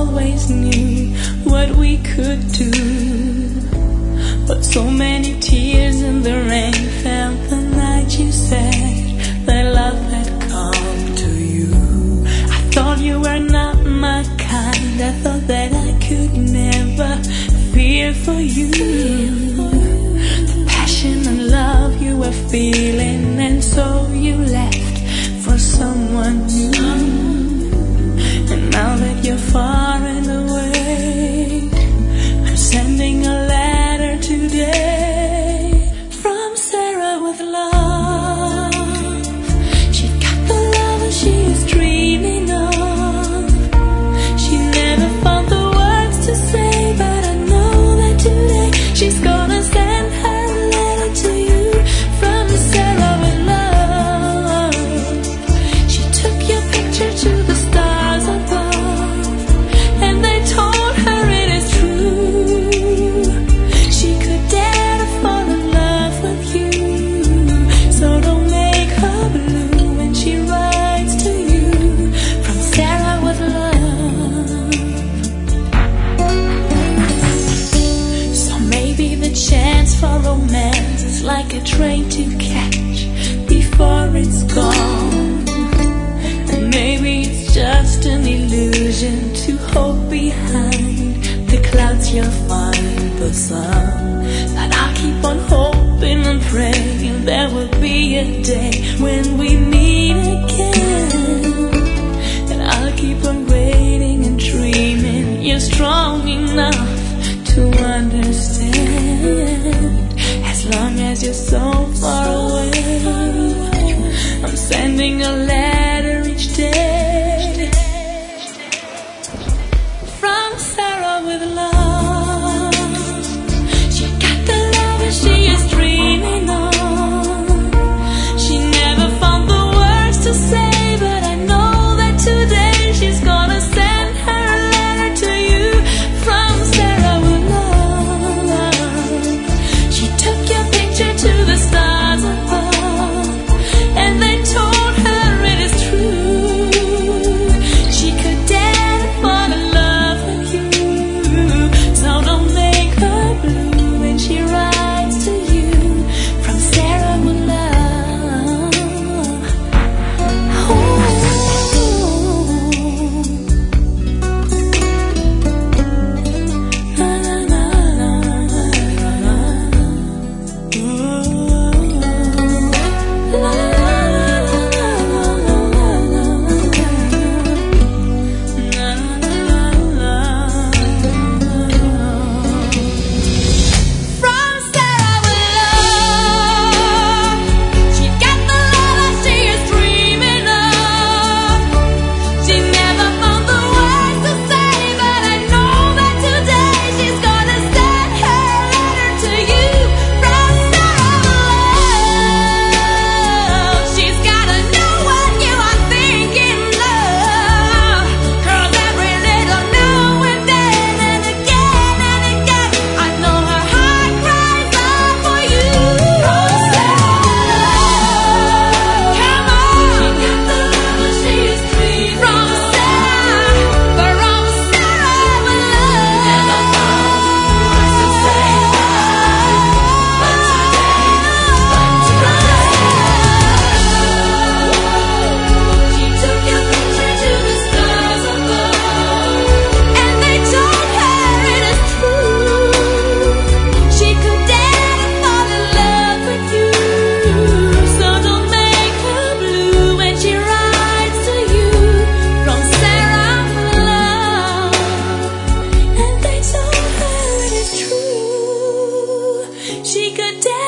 always knew what we could do. But so many tears in the rain fell the night you said that love had come to you. I thought you were not my kind. I thought that I could never feel for you. The passion and love you were feeling, and so you left for someone new. And now that you're far and away, I'm sending a letter today from Sarah with love. She got the love that she is dreaming of. She never found the words to say, but I know that today she's gonna send her letter to you from Sarah with love. She took your picture to the stars above, and they told her it is true. She could dare to fall in love with you, so don't make her blue when she writes to you from Sarah with love. So maybe the chance for romance is like a train to catch before it's gone. And maybe it's just an illusion to hope behind the clouds you'll find the sun. But I'll keep on hoping and praying there will be a day when we meet again. And I'll keep on waiting and dreaming you're strong enough to understand. As long as you're so far away, I'm sending a letter each day from Sarah with love. She got the love that she is dreaming of. She never found the words to say, but I know that today she's gonna send her letter to you from Sarah with love. She took your picture to the stars above, and they told her it is true. She could dare to fall in love with you, so don't make her blue when she writes to you from Sarah with love. From Sarah with love. She got the love that she is dreaming of. She never found the words to say, but I know that today she's gonna send her letter to you from Sarah with love. She's gotta know what you are thinking, love. 'Cause every little now and then and again, I know her heart cries out for you. From Sarah with love. Come on. She got the love that she is dreaming of. From Sarah with love. Never found the words to say, but today, she took your picture to the stars above, and they told her it is true. She could dare to fall in love with you, so don't make her blue when she writes to you from Sarah with love. And they told her it is true. She could dare